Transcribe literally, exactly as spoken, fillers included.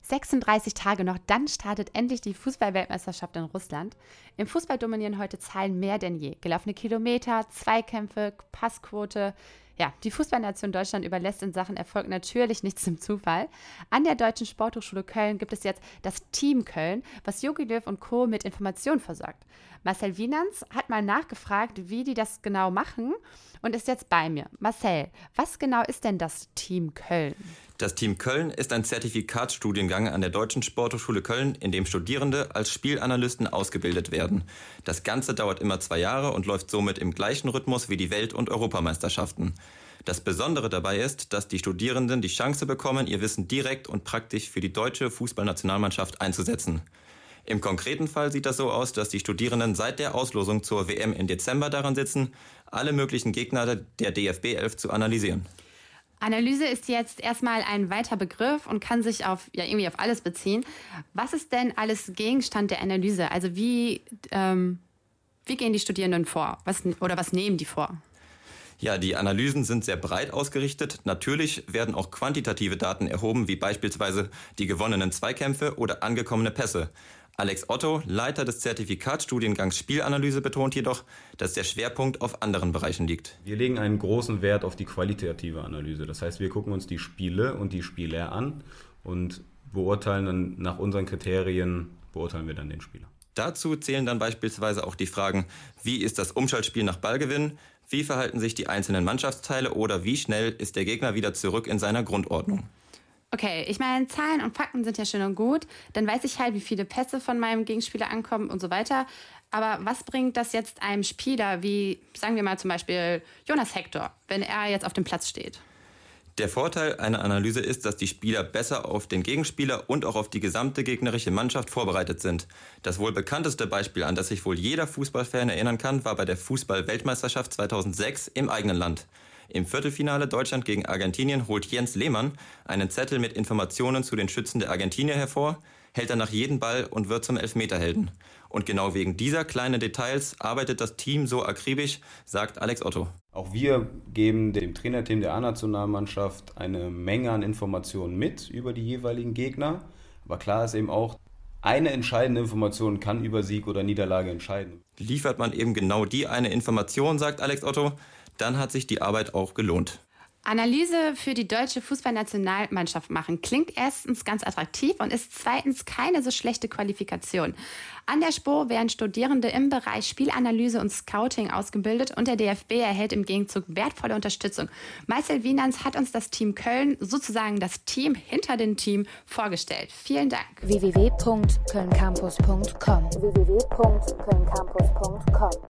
sechsunddreißig Tage noch, dann startet endlich die Fußball-Weltmeisterschaft in Russland. Im Fußball dominieren heute Zahlen mehr denn je. Gelaufene Kilometer, Zweikämpfe, Passquote. Ja, die Fußballnation Deutschland überlässt in Sachen Erfolg natürlich nichts dem Zufall. An der Deutschen Sporthochschule Köln gibt es jetzt das Team Köln, was Jogi Löw und Co. mit Informationen versorgt. Marcel Wienerns hat mal nachgefragt, wie die das genau machen und ist jetzt bei mir. Marcel, was genau ist denn das Team Köln? Das Team Köln ist ein Zertifikatsstudiengang an der Deutschen Sporthochschule Köln, in dem Studierende als Spielanalysten ausgebildet werden. Das Ganze dauert immer zwei Jahre und läuft somit im gleichen Rhythmus wie die Welt- und Europameisterschaften. Das Besondere dabei ist, dass die Studierenden die Chance bekommen, ihr Wissen direkt und praktisch für die deutsche Fußballnationalmannschaft einzusetzen. Im konkreten Fall sieht das so aus, dass die Studierenden seit der Auslosung zur W M im Dezember daran sitzen, alle möglichen Gegner der D F B elf zu analysieren. Analyse ist jetzt erstmal ein weiter Begriff und kann sich auf, ja, irgendwie auf alles beziehen. Was ist denn alles Gegenstand der Analyse? Also wie, ähm, wie gehen die Studierenden vor? Was, oder was nehmen die vor? Ja, die Analysen sind sehr breit ausgerichtet. Natürlich werden auch quantitative Daten erhoben, wie beispielsweise die gewonnenen Zweikämpfe oder angekommene Pässe. Alex Otto, Leiter des Zertifikatsstudiengangs Spielanalyse, betont jedoch, dass der Schwerpunkt auf anderen Bereichen liegt. Wir legen einen großen Wert auf die qualitative Analyse. Das heißt, wir gucken uns die Spiele und die Spieler an und beurteilen dann nach unseren Kriterien, beurteilen wir dann den Spieler. Dazu zählen dann beispielsweise auch die Fragen, wie ist das Umschaltspiel nach Ballgewinn, wie verhalten sich die einzelnen Mannschaftsteile oder wie schnell ist der Gegner wieder zurück in seiner Grundordnung. Okay, ich meine, Zahlen und Fakten sind ja schön und gut. Dann weiß ich halt, wie viele Pässe von meinem Gegenspieler ankommen und so weiter. Aber was bringt das jetzt einem Spieler wie, sagen wir mal zum Beispiel Jonas Hector, wenn er jetzt auf dem Platz steht? Der Vorteil einer Analyse ist, dass die Spieler besser auf den Gegenspieler und auch auf die gesamte gegnerische Mannschaft vorbereitet sind. Das wohl bekannteste Beispiel, an das sich wohl jeder Fußballfan erinnern kann, war bei der Fußball-Weltmeisterschaft zweitausendsechs im eigenen Land. Im Viertelfinale Deutschland gegen Argentinien holt Jens Lehmann einen Zettel mit Informationen zu den Schützen der Argentinier hervor, hält danach jeden Ball und wird zum Elfmeterhelden. Und genau wegen dieser kleinen Details arbeitet das Team so akribisch, sagt Alex Otto. Auch wir geben dem Trainerteam der A-Nationalmannschaft eine Menge an Informationen mit über die jeweiligen Gegner. Aber klar ist eben auch, eine entscheidende Information kann über Sieg oder Niederlage entscheiden. Liefert man eben genau die eine Information, sagt Alex Otto, dann hat sich die Arbeit auch gelohnt. Analyse für die deutsche Fußballnationalmannschaft machen klingt erstens ganz attraktiv und ist zweitens keine so schlechte Qualifikation. An der Spo werden Studierende im Bereich Spielanalyse und Scouting ausgebildet und der D F B erhält im Gegenzug wertvolle Unterstützung. Marcel Wienerns hat uns das Team Köln, sozusagen das Team hinter dem Team, vorgestellt. Vielen Dank. w w w punkt köln campus punkt com w w w punkt köln campus punkt com